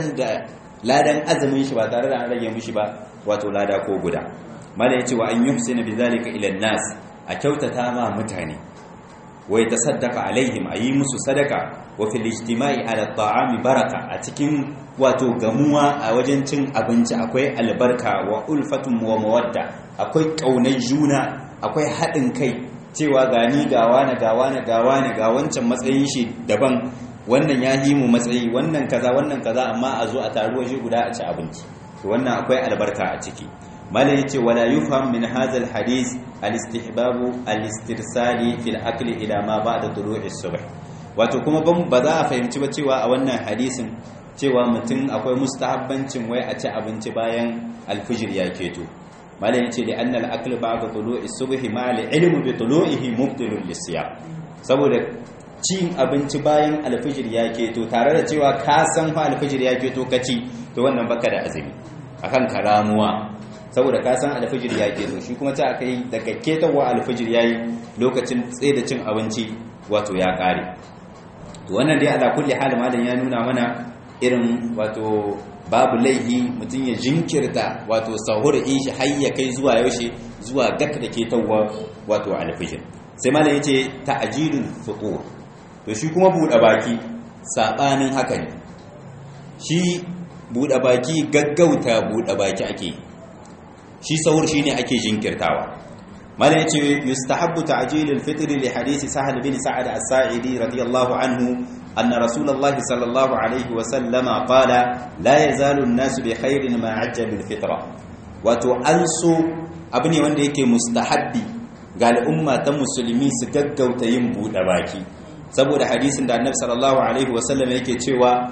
ladan azumin shi ba tare da an rage mishi ba wato lada ko guda mala yace wa an yuhsina bizalika ila nas a kyautata ma mutane wa yatasaddaqa alaihim ayi musu sadaka wa fil ijtima'i ala ta'ami baraka a cikin wato gamuwa a wajen cin abinci akwai albarka wa ulfatun wa mawadda akwai kaunar juna akwai haɗin kai cewa gani gawa na ga wancan matsayin shi daban wannan ya yi mu matsayi wannan kaza amma a zo a taru waje guda a ci abinci to wannan akwai albarka a ciki malai yace wala yufham min hadha alhadith alistihbabu alistirsali fil akli ila ma ba'da tulu'i subh wato kuma ba za a fahimci ba cewa a wannan hadisin cewa mutum akwai mustahabbancin wai a ci abinci bayan alfijir ya keto malai yace li anna al-akl ba'da tulu'i subh ma al-ilmu bi tulu'ihi mubtilun lis-siyam saboda cin abinci bayan alfijir ya keto tare da cewa ka san fa alfijir ya keto kaci to wannan baka da azumi akan karamuwa saboda ka san alfijir ya keto shi kuma ta akai daga ketowa alfijir yayi lokacin tsaye da cin abinci wato ya kare to wannan dai ala kulli hal malam ya nuna mana irin wato babu laihi mutum ya jinkirta wato sahur in shi har ya kai zuwa yaushe zuwa gak da ketowa wato alfijir sai malam yace ta'jilul futur to shi kuma buɗe baki sabanin haka ne shi buɗe baki gaggauta buɗe baki ake shi sahur shine ake jinkirtawa malam yace yustahabbu ta'jilul fitr li hadisi sahal bin sa'ad as-sa'idi radiyallahu anhu anna rasulullahi sallallahu alaihi wa sallama qala la yazalu an-nasu bi khairin ma ajjalul fitra wato an so abu ne wanda yake mustahabbi ga al'umma ta musulmi su gaggauta yin buɗe baki saboda hadisin da annabi sallallahu alaihi wa sallam yake cewa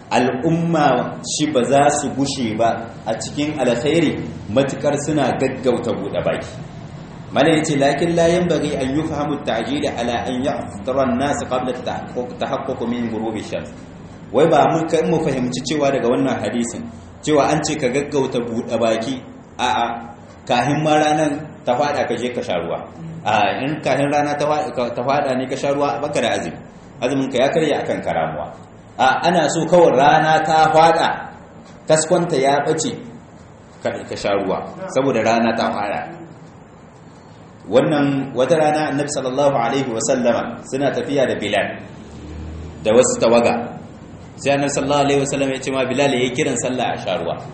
al'umma shi ba za su gushe ba a cikin alkhairi matukar suna gaggauta buɗe baki mana yace lakin la yanbaghi an yufhamu at-ta'jil ala an yafṭira an-nas qabla at-tahaqquq min ghurub ash-shams wai ba mu kan mu fahimci cewa daga wannan hadisin cewa an ce ka gaggauta buɗe baki a'a kahin ma ranan ta fada ka je ka sha ruwa a in kahin rana ta fada ne ka sha ruwa baka da azumi azumin ka ya karya akan karamuwa a ana so kawai rana ta fada kaskwanta ya bace ka sha ruwa saboda rana ta fada wannan wata rana annabi sallallahu alaihi wasallama suna tafiya da bilal da wasu tawaga sai annabi sallallahu alaihi wasallam ya ce ma bilal yayi kiran sallah a sha ruwa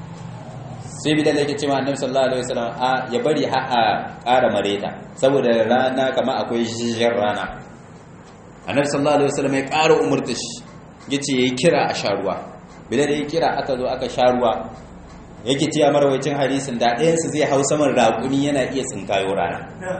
sai bilal yake ce ma annabi sallallahu alaihi wasallam a ya bari a ƙara mareta saboda rana kama akwai jijiyar rana annabi sallallahu alaihi wasallam ya ƙara umurta shi yace yayi kira a sha ruwa bilal yayi kira aka zo aka sha ruwa yake ce a marwayacin hadisin da ɗayan su zai hau saman raƙumi yana iya tsinkayo rana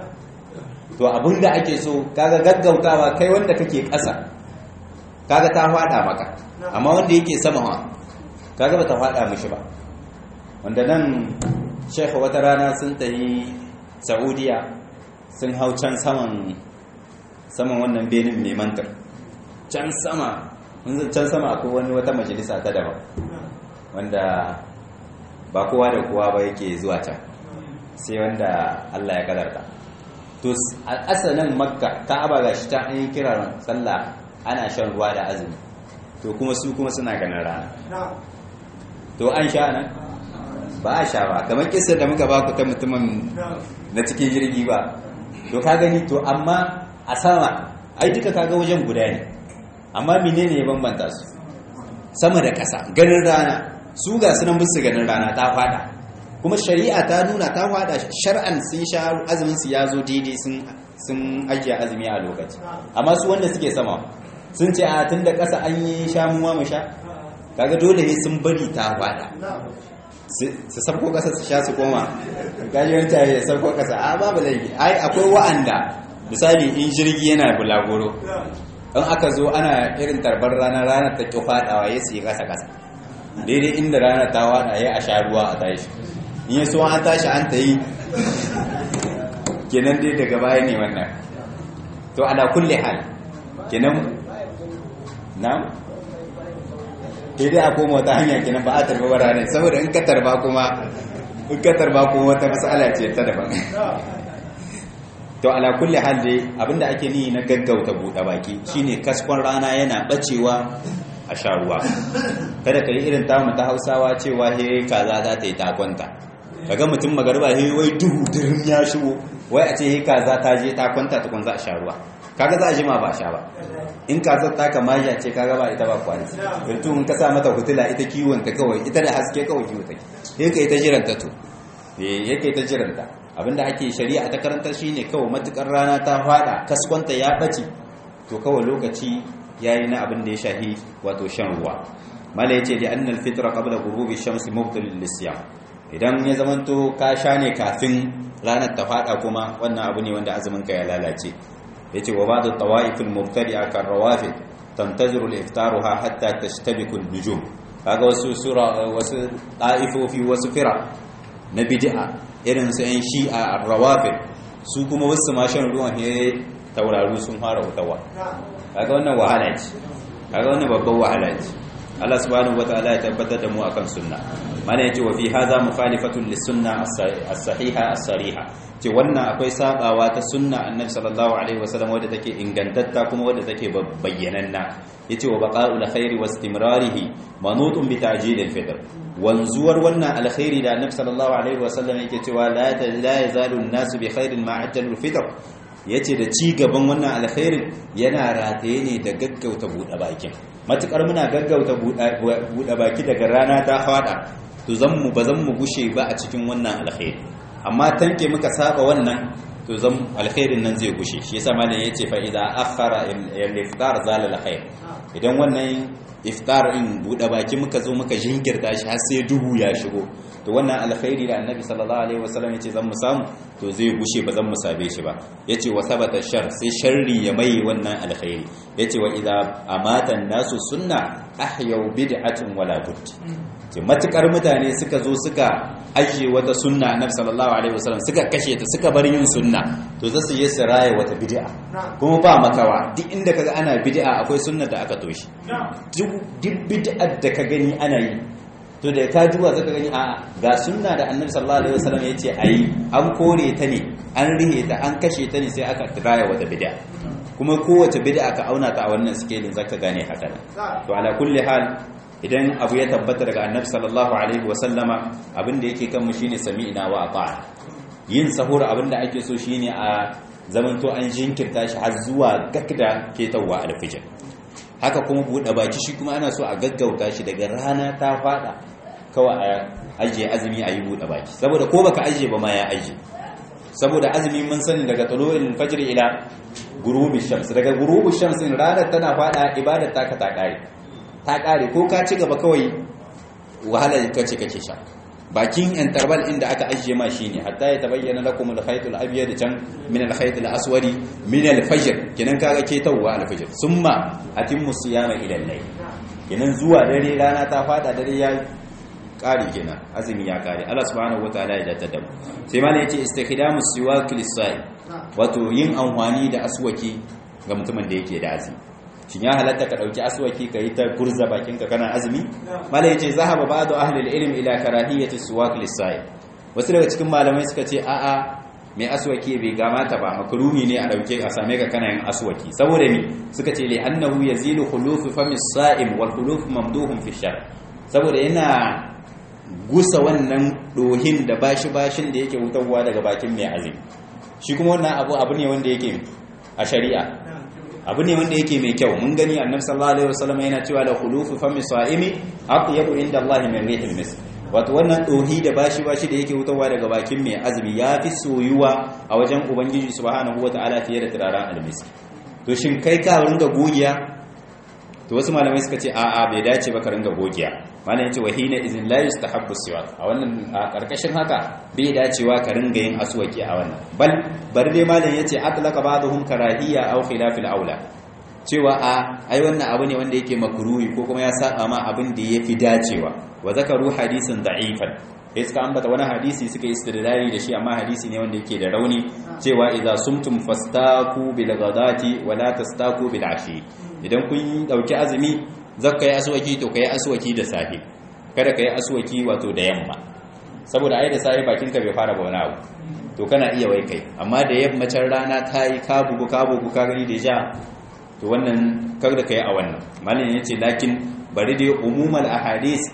to abinda ake so kaga gaggautawa kai wanda kake ƙasa kaga ta fada maka amma wanda yake sama ha kaga bata fada mishi ba wanda nan Sheikh wata rana sun tafi Saudiya sun hau can saman wannan benin mai mantar can sama akwai wata majalisa ta daban wanda ba kowa da kowa ba yake zuwa can sai wanda Allah ya kadarta to asalin makka ka'aba gashi ta an yi kiran sallah ana shan ruwa da azumi to kuma su kuma suna ganin rana to an sha nan ba a sha ba kamar kissa da muka baku ta mutumin na cikin jirgi ba to ka gani to amma a sama ai duka kaga wajen guda ne amma menene ya bambanta su sama da ƙasa ganin rana su ga sunan bisu ganin rana ta fada kuma shari'a ta nuna ta fada shar'an sun sha azumin su ya zo daidai sun ajiye azumi a lokaci amma su wanda suke sama sun ce a tun da ƙasa an yi shamuwa mu sha kaga dole ne sun bari ta fada su sabko ƙasa su sha su koma gaji wani tare da sabko ƙasa a babu laifi ai akwai wa'anda misali in jirgi yana bulagoro in aka zo ana irin tarbar rana ta ƙi fadawa ya su yi ƙasa-ƙasa daidai inda rana ta wada ya a sha ruwa a tashi in ya so an tashi an ta yi kenan dai daga baya ne wannan to ala kulli hal kenan na dai a koma wata hanya kenan ba a tarba ba ranar saboda in ka tarba kuma wata matsala ce ta daban to ala kulli hal dai abinda ake ni na gaggauta buɗe baki shine kaskon rana yana bacewa a sha ruwa kada ka yi irin tamu ta Hausawa cewa he kaza za ta yi takwanta kaga mutum magarba he wai duhu dirin ya shigo wai a ce he kaza ta je takwanta tukun za a sha ruwa kaga za a jima ba sha ba in kaza ta kama ya ce kaga ba ita ba kwani yanzu in ka sa mata hutula ita kiwon ta kawai ita da haske kawai kiwo take he kai ta jiranta to yake ta jiranta abinda ake shari'a ta karantar shine kawai matukar rana ta fada kaskwanta ya bace to kawai lokaci yayi na abin da ya shahi wato shan ruwa mala yace li annal fitra qabla ghurubi shamsi mubtil lisyam idan ya zamanto ka sha ne kafin ranar ta fada kuma wannan abu ne wanda azumin ka ya lalace yace wa ba'd at-tawa'if al-mubtadi'a kan rawafid tantaziru al-iftaruha hatta tashtabiku an-nujum kaga wasu ta'ifofi wasu fira na bid'a irin su yan shi'a ar-rawafid su kuma wasu ma shan ruwan he tauraru sun fara hutawa kaga wannan wahala ce kaga wannan babban wahala ce Allah subhanahu wataala ya tabbatar da mu akan sunna mana yace wa fi hadha mukhalifatun lis-sunna as-sahiha as-sariha ce wannan akwai sabawa ta sunna annabi sallallahu alaihi wasallam wadda take ingantatta kuma wadda take bayyananna yace wa baqa'ul khairi wa istimrarihi manutun bi ta'jil al-fitr wanzuwar wannan alkhairi da annabi sallallahu alaihi wasallam yake cewa la yazalu an-nasu bi khairin ma ajjalu al-fitr yace da ci gaban wannan alkhairin yana rataye ne da gaggauta buɗe bakin matukar muna gaggauta buɗe baki daga rana ta fada to ba zan mu gushe ba a cikin wannan alkhairi amma tanke muka saba wannan to zan alkhairin nan zai gushe shi yasa malam yace fa idza akhara al-iftar zala al-khair idan wannan iftar in buɗe baki muka zo muka jinkirta shi har sai duhu ya shigo to wannan alkhairi da annabi sallallahu alaihi wasallam yace zan mu samu to zai gushe ba zan mu sabe shi ba yace wa sabata shar sai sharri ya mai wannan alkhairi yace wa idza amata nasu sunna ahyau bid'atin wala budd ce matukar mutane suka zo suka ajiye wata sunna annabi sallallahu alaihi wasallam suka kashe ta suka bar yin sunna to za su yi siraye wata bid'a kuma ba makawa duk inda kaga ana bid'a akwai sunnar da aka toshi duk bid'ar da ka gani ana yi to da ka duba zaka gani a ga sunna da annabi sallallahu alaihi wasallam yace ayi an kore ta ne an rihe ta an kashe ta ne sai aka tiraya wata bid'a kuma kowace bid'a ka auna ta a wannan scaling zaka gane haka to ala kulli hal idan abu ya tabbata daga annabi sallallahu alaihi wasallama abinda yake kan mu shine sami'na wa ata'a yin sahur abinda ake so shine a zamanto an jinkirta shi har zuwa gakda ketawa alfijir haka kuma buɗe baki shi kuma ana so a gaggauta shi daga rana ta fada kawai a ajiye azumi a yi buɗe baki saboda ko baka ajiye ba ma ya ajiye saboda azumi mun sani daga tulu'il fajr ila gurubi shams daga gurubi shams ranar tana fada ibadar taka ta kare ko ka ci gaba kawai wahala kace kake sha bakin interval inda aka ajiye ma shine hatta ya tabayyana lakum al-khayt al-abyad can min al-khayt al-aswad min al-fajr kinan kaga ke tawwa al-fajr summa atimmu siyama ila al-layl kinan zuwa dare rana ta fada dare ya kare kenan azumi ya kare Allah subhanahu wataala ya jaddada sai ma yace istikhdamu siwak lis-sa'i wato yin amfani da aswaki ga mutumin da yake da azumi shin ya halatta ka dauki aswaki kai ta gurza bakinka kana azumi mala yace zahaba ba'du ahli al-ilm ila karahiyati siwak lis-sa'i wasu daga cikin malamai suka ce a'a mai aswaki bai gamata ba makruhi ne a dauke a same ka kana yin aswaki saboda me suka ce li annahu yazilu khuluf fami as-sa'im wal khuluf mamduhun fi shar saboda yana gusa wannan dohin da bashin da yake wutarwa daga bakin mai azumi shi kuma wannan abu ne wanda yake a shari'a abu ne wanda yake mai kyau mun gani annabi sallallahu alaihi wasallam yana cewa la khulufu fami sa'imi aqyabu inda Allah min rihil misk wato wannan dohi da bashi da yake wutarwa daga bakin mai azumi yafi soyuwa a wajen ubangiji subhanahu wataala fiye da turaren almiski to shin kai ka ringa gogiya to wasu malamai suka ce a'a bai dace ba ka ringa gogiya malam yace wahina izin la yustahabbu siwak a wannan a karkashin haka bai dacewa ka ringa yin aswaki a wannan bar dai malam yace atlaqa ba'dhum karahiyya aw khilaf al-aula cewa ai wannan abu ne wanda yake makruhi ko kuma ya saba ma abin da yafi dacewa wa zakaru hadisin da'ifan sai suka ambata wani hadisi suka yi istidlali da shi amma hadisi ne wanda yake da rauni cewa idza sumtum fastaku bil ghadati wa la tastaku bil ashi idan kun dauki azumi zakka yi aswaki to kai aswaki da safe kada kai aswaki wato da yamma saboda ai da safe bakin ka bai fara ba wani abu to kana iya wai kai amma da yammacin rana ta yi ka bugu ka gani da ja to wannan kada kai a wannan malamin yace lakin bari dai umumul ahadith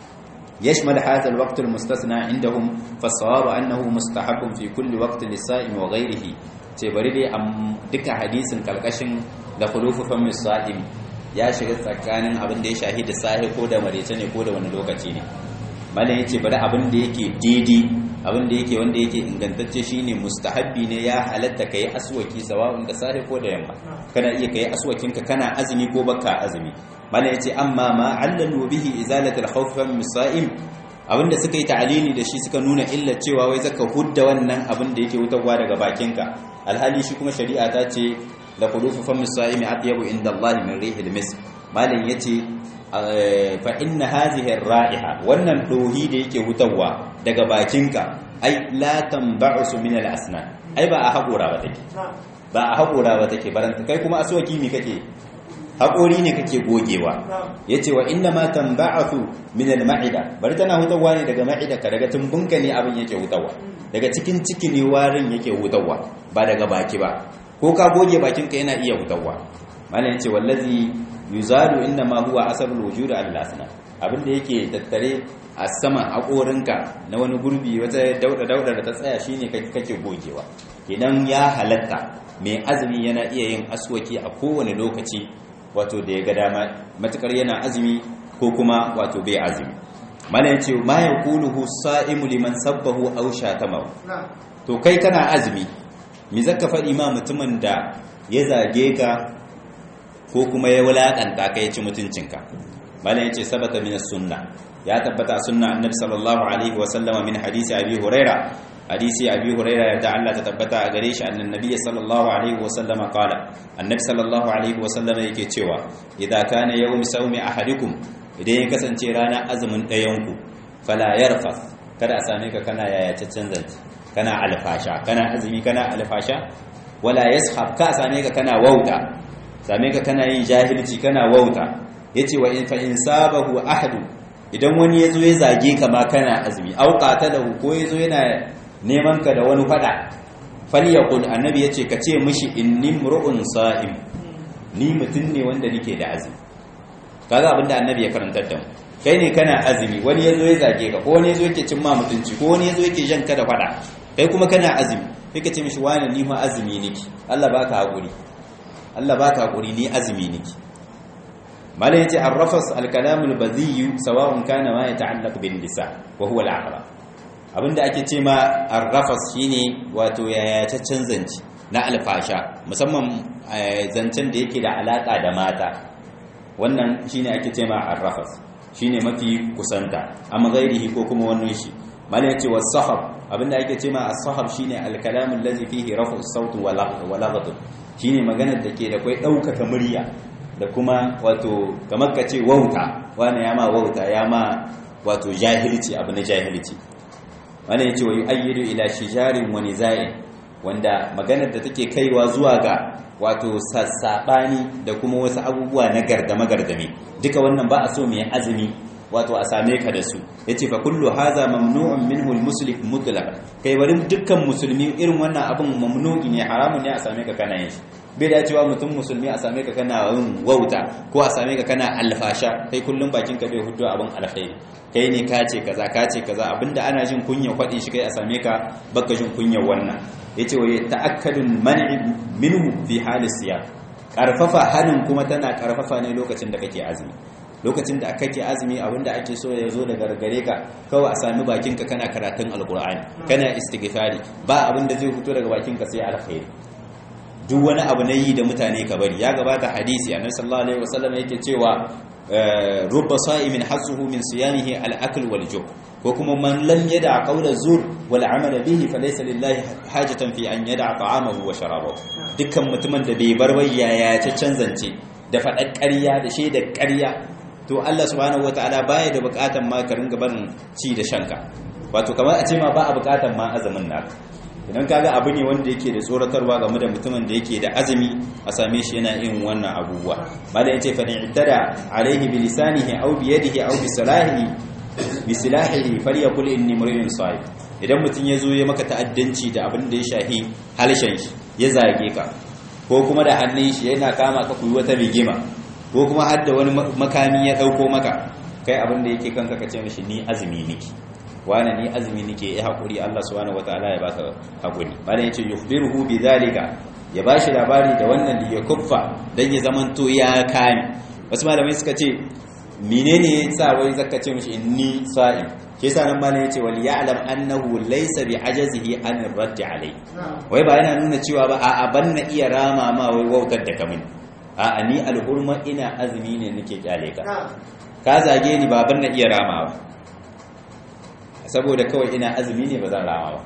يشمل هذا الوقت المستثنى عندهم فالصواب أنه مستحب في كل وقت للصائم وغيره bari dai duka hadisin kalkashin da khulufu fam as-sa'im ya shiga tsakanin abin da ya shahida sahi ko da marece ne ko da wani lokaci ne mallan yace bari abin da yake daidai abin da yake wanda yake ingantacce shine mustahabbi ne ya halatta kai aswaki sawa'un da sahi ko da yamma kana iya kai aswakin ka kana azumi ko baka azumi mallan yace amma ma allalu bihi izalatu al-khawf min as-sa'im abinda suka yi ta'alili da shi suka nuna illa cewa wai zaka hudda wannan abin da yake wutarwa daga bakinka alhali shi kuma shari'a ta ce la qulufu fam as-sa'im atyabu inda Allah min rihil misk mallan yace fa inna hadhihi ar-ra'iha wannan dohi da yake wutarwa daga bakinka ai la tanba'su min al-asnan ai ba a hakora ba take ba a hakora ba take baranta kai kuma aswaki mi kake haƙori ne kake gogewa ya ce wa inna ma tamba'athu min al-ma'ida bari tana hutawa ne daga ma'ida ka daga tumbunka ne abin yake hutawa daga cikin ciki ne warin yake hutawa ba daga baki ba ko ka goge bakinka yana iya hutawa malam yace wallazi yuzalu inna ma huwa asabul wujud al-asna abin da yake tattare a saman haƙorinka na wani gurbi wata dauda da ta tsaya shine kake gogewa idan ya halatta mai azumi yana iya yin aswaki a kowane lokaci wato da ya ga dama matukar yana azumi ko kuma wato bai azumi malam ce ma yaquluhu sa'imu liman sabbahu aw shatamahu to kai kana azumi me zaka faɗi ma mutumin da ya zage ka ko kuma ya wulakanta ka ya ci mutuncinka malam yace sabata min as-sunnah ya tabbata sunna annabi sallallahu alaihi wa sallama min hadisi abi huraira hadisi abi huraira da Allah ta tabbata a gare shi annan nabi sallallahu alaihi wa sallama qala annabi sallallahu alaihi wa sallama yake cewa idza kana yawm sawmi ahadikum idan ya kasance ranar azumin ɗayanku fala yarfas kada a same ka kana yayacaccen zanci kana alfasha kana azumi kana alfasha wala yashab ka same ka kana wauta same ka kana yin jahilci kana wauta yace wa in fa insabahu ahadu idan wani yazo ya zage ka ma kana azumi au qatalahu ko yazo yana neman ka da wani fada falyaqul annabi yace ka ce mishi inni mur'un sa'im ni mutun ne wanda nake da azumi kaga abinda annabi ya karantar da mu kai ne kana azumi wani yazo ya zage ka ko wani yazo yake cin ma mutunci ko wani yazo yake jan ka da fada kai kuma kana azumi sai ka ce mishi wani ni ma azumi nake Allah baka hakuri Allah baka hakuri ni azumi nake malai yace arrafas alkalamul badhi sawa'un kana ma yata'allaq bin nisa wa huwa al-aqrab abinda ake ce ma arrafas shine wato yayacaccen zance na alfasha musamman zancen da yake da alaka da mata wannan shine ake ce ma arrafas shine mafi kusanta amma gairihi ko kuma wannan shi malai yace was-sahab abinda ake ce ma as-sahab shine al-kalamul ladhi fihi rafu as-sawt wa laghat shine maganar da ke da kai daukaka murya da kuma wato kamar ka ce wauta wani ya ma wauta ya ma wato jahilci abu na jahilci wani ya ce wa yu'ayyidu ila shijarin wa niza'in wanda maganar da take kaiwa zuwa ga wato sassabani da kuma wasu abubuwa na gardame duka wannan ba a so mai azumi wato a same ka da su yace fa kullu hadha mamnu'un minhu al-muslim mutlaq kai bari dukkan musulmi irin wannan abun mamnu'i ne haramun ne a same ka kana yin shi bai da cewa mutum musulmi a same ka kana yin wauta ko a same ka kana alfasha kai kullum bakin ka bai hudu abin alkhairi kai ne ka ce kaza abinda ana jin kunya kwadi shi kai a same ka baka jin kunya wannan yace wa ta'akkadun man'i minhu fi hali siyam karfafa hanin kuma tana karfafa ne lokacin da kake azumi lokacin da kake azumi abinda ake so ya zo daga gare ka kawai a sami bakinka kana karatun alqur'ani kana istighfari ba abinda zai fito daga bakinka sai alkhairi duk wani abu na yi da mutane ka bari ya gabata hadisi annabi sallallahu alaihi wasallam yake cewa rubba sa'imin hasuhu min siyamihi al-akl wal ju' ko kuma man lam yada qawla zur wal amala bihi falaysa lillahi hajatan fi an yada ta'amahu wa sharabahu dukkan mutumin da bai bar wayya ta canzance da faɗar ƙarya da shaidar ƙarya to Allah subhanahu wataala baya da buƙatan ma ka ringa barin ci da shanka wato kamar a ce ma ba a buƙatan ma azumin naka idan kaga abu ne wanda yake da tsoratarwa game da mutumin da yake da azumi a same shi yana yin wannan abubuwa malam yace fa ni'tada alaihi bi lisanihi aw bi yadihi aw bi silahihi falyaqul inni mur'in sa'id idan mutun yazo ya maka ta'addanci da abin da ya shahi halshen shi ya zage ka ko kuma da hannun shi yana kama ka kuyi wata rigima ko kuma har da wani makami ya dauko maka kai abin da yake kanka ka ce mishi ni azumi niki wani ni azumi nike ya hakuri Allah subhanahu wataala ya baka hakuri bayan yace yukhbiruhu bidhalika ya bashi labari da wannan da ya kuffa dan ya zamanto ya kame wasu malamai suka ce menene yasa wai zaka ce mishi inni sa'im ke yasa nan malamai yace wal ya'lam annahu laysa bi ajazihi an radd alai wai ba yana nuna cewa ba a banna iya rama ma wai wautar da kamin a ni alhurma ina azumi ne nake kyale ka zage ni ba banna iya rama ba saboda kawai ina azumi ne ba zan rama ba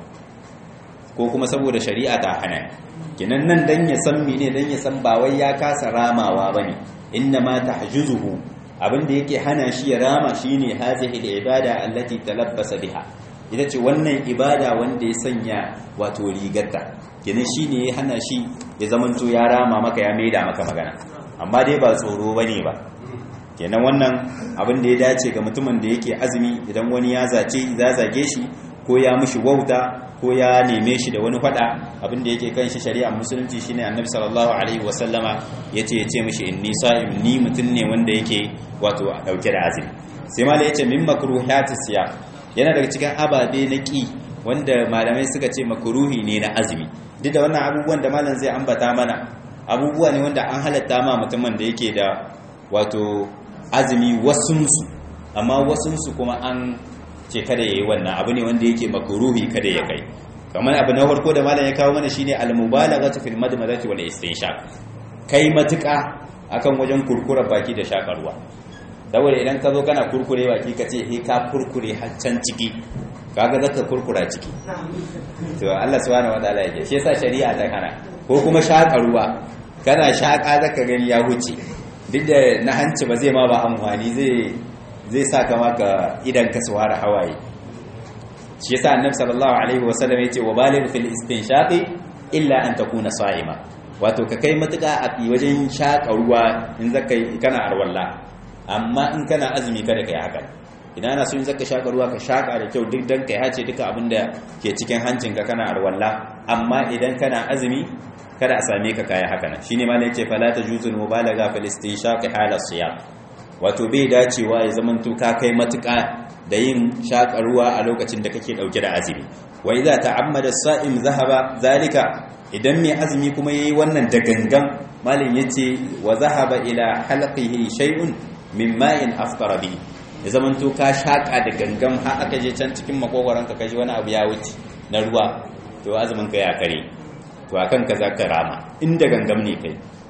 ko kuma saboda shari'a ta hana kinan nan dan ya san mene dan ya san ba wai ya kasa ramawa bane inna ma tahjuzuhu abinda yake hana shi ya rama shine hazihi al-ibada allati talabbasa biha ita ce wannan ibada wanda ya sanya wato rigarta kinan shine ya hana shi ya zamanto ya rama maka ya maida maka magana amma dai ba tsoro bane ba kenan wannan abin da ya dace ga mutumin da yake azumi idan wani ya zage shi ko ya mishi wauta ko ya neme shi da wani fada abin da yake kan shi shari'a musulunci shine annabi sallallahu alaihi wasallama yace mishi inni sa'im ni mutun ne wanda yake wato dauke da azumi sai mala yace min makruhati siyam yana daga cikin ababe na ki wanda malamai suka ce makruhi ne na azumi duk da wannan abubuwan da malam zai ambata mana abubuwa ne wanda an halatta ma mutumin da yake da wato azumi wasunsu amma wasunsu kuma an ce kada yayi wannan abu ne wanda yake makruhi kada ya kai kamar abu na farko da malam ya kawo mana shine al-mubalaghatu fil madmadati wal istinshaq kai matuka akan wajen kurkura baki da shakarwa saboda idan ka zo kana kurkure baki ka ce ka kurkure har can ciki kaga zaka kurkura ciki to Allah subhanahu wataala yake shi yasa shari'a ta kana ko kuma shakarwa kana shaka zaka gani ya huce duk da na hanci ba zai ma ba amfani zai sa kama ka idan ka suwara hawaye shi yasa annabi sallallahu alaihi wasallam yace wa baligh fil istinshaqi illa an takuna sa'ima wato ka kai matuka a wajen shaka ruwa in zaka kana arwalla amma in kana azumi kada kai haka idan ana so in zaka shaka ruwa ka shaka da kyau duk dan kai hace duka abinda ke cikin hancinka kana arwalla amma idan kana azumi kada a same ka kai haka nan shine malai yace fala tajuzul mubalaga fil istinshaq hala siyam wato bai dacewa ya zamanto ka kai matuka da yin shakarwa a lokacin da kake dauke da azumi wa idza ta'ammada as-sa'im zahaba zalika idan mai azumi kuma yayi wannan da gangan malin yace wa zahaba ila halqihi shay'un min ma'in aftara bi ya zamanto ka shaka da gangan har aka je can cikin makogoranka kaji wani abu ya wuce na ruwa to azumin ka ya kare to akan ka zaka rama inda gangam ne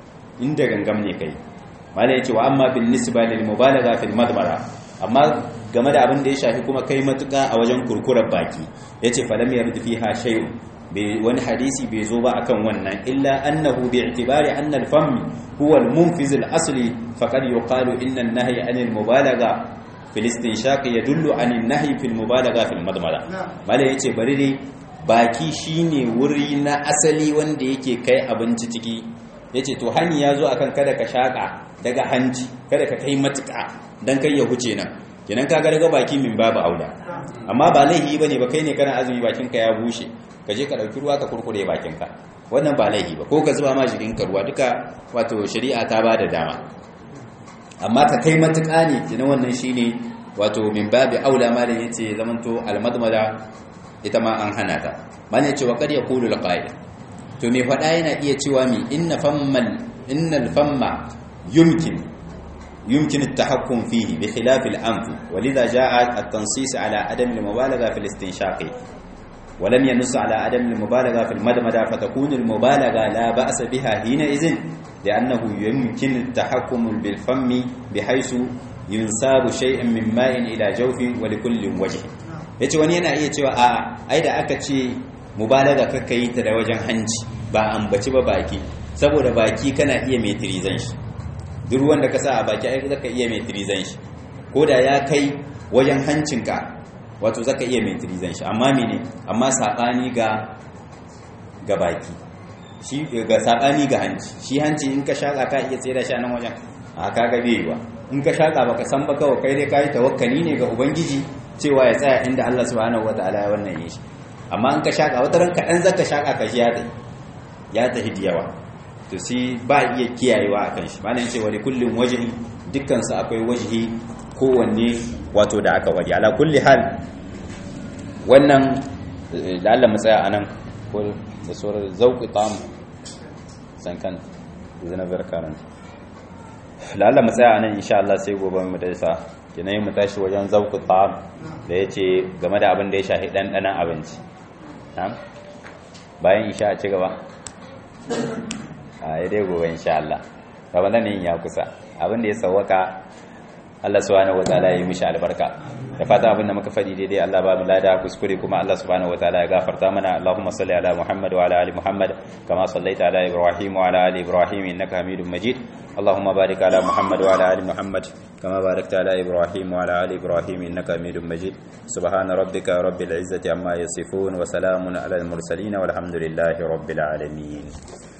kai malai yace wa amma bin nisba lil mubalagha fil madmara amma game da abin da ya shafi kuma kai matuka a wajen kurkurar baki yace falam yarid fiha shay'un wani hadisi bai zo ba akan wannan illa annahu bi'tibari anna al-fam huwa al-munfiz al-asli faqad yuqalu inna an-nahya 'anil mubalagha fil istinshaq yadullu 'anil nahyi fil mubalagha fil madmara malai yace bari dai baki shine wuri na asali wanda yake kai abinci ciki yace to hani yazo akan kada ka shaka daga hanci kada ka kai matuka dan kai ya huce nan kenan kaga daga baki min babu auda amma ba laihi bane ba kai ne kana azumi bakinka ya bushe ka je ka dauki ruwa ka kurkure bakinka wannan ba laihi ba ko ka zuba ma jikin ka ruwa duka wato shari'a ta bada dama amma ka kai matuka ne kenan wannan shine wato min babu aula malan yace zamanto almadmada ita ma an hana ta malan yace wa qad yaqulu alqa'il to me fada yana iya cewa mi innal famma يمكن التحكم فيه بخلاف الأنف ولذا جاء التنصيص على عدم المبالغة في الاستنشاق ولم ينص على عدم المبالغة في المدمدة فتكون المبالغة لا بأس بها حينئذ لأنه يمكن التحكم بالفم بحيث ينساب شيء من ماء إلى جوف ولكل وجه yace wani yana iya cewa a ai da aka ce mubalaga kakka yi ta da wajen hanci ba ambaci ba baki saboda baki kana iya metrizan shi duk wanda ka sa a baki ai zaka iya metrizan shi ko da ya kai wajen hancinka wato zaka iya metrizan shi amma mene amma sabani ga baki shi ga sabani ga hanci shi hanci in ka shaka ka iya tsira shi a nan wajen a kaga bai ba in ka shaka baka san ba kawai kai dai kai tawakkali ne ga ubangiji cewa ya tsaya inda Allah subhanahu wataala ya wannan yi shi amma in ka shaka wata ran kadan zaka shaka ka shi ya tafi da yawa to shi ba iya kiyayewa akan shi malan ce wa kullum wajhi dukkan su akwai wajhi kowanne wato da aka wadi ala kulli hal wannan da Allah mu tsaya anan ko da surar zauqi tam sankan zana barkaran lalla mu tsaya anan insha Allah sai gobe mu dasa kenan mu tashi wajen zauqi tam da yace game da abin da ya shahi dan abinci bayan insha a ci gaba a dai gobe insha Allah Ramadan ne ya kusa abin da ya sawaka Allah subhanahu wataala ya yi mishi albarka da fata abin da muka fadi daidai Allah ba mu lada kuskure kuma Allah subhanahu wataala ya gafarta mana Allahumma salli ala Muhammad wa ala ali Muhammad kama sallaita ala Ibrahim wa ala ali Ibrahim innaka Hamidum Majid Allahumma barik ala Muhammad wa ala ali Muhammad kama barakta ala Ibrahim wa ala ali Ibrahim innaka Hamidum Majid subhana rabbika rabbil izzati amma yasifun wa salamun ala al mursalin walhamdulillahi rabbil alamin